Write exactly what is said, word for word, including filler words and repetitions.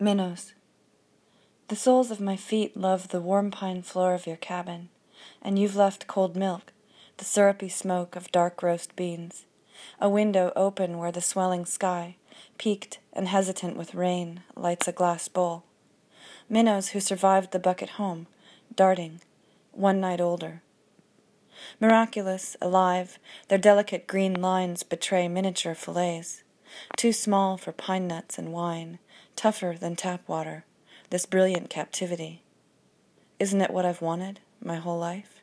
Minnows. The soles of my feet love the warm pine floor of your cabin, and you've left cold milk, the syrupy smoke of dark roast beans, a window open where the swelling sky, peaked and hesitant with rain, lights a glass bowl. Minnows who survived the bucket home, darting, one night older. Miraculous, alive, their delicate green lines betray miniature fillets, too small for pine nuts and wine, tougher than tap water, this brilliant captivity. Isn't it what I've wanted my whole life?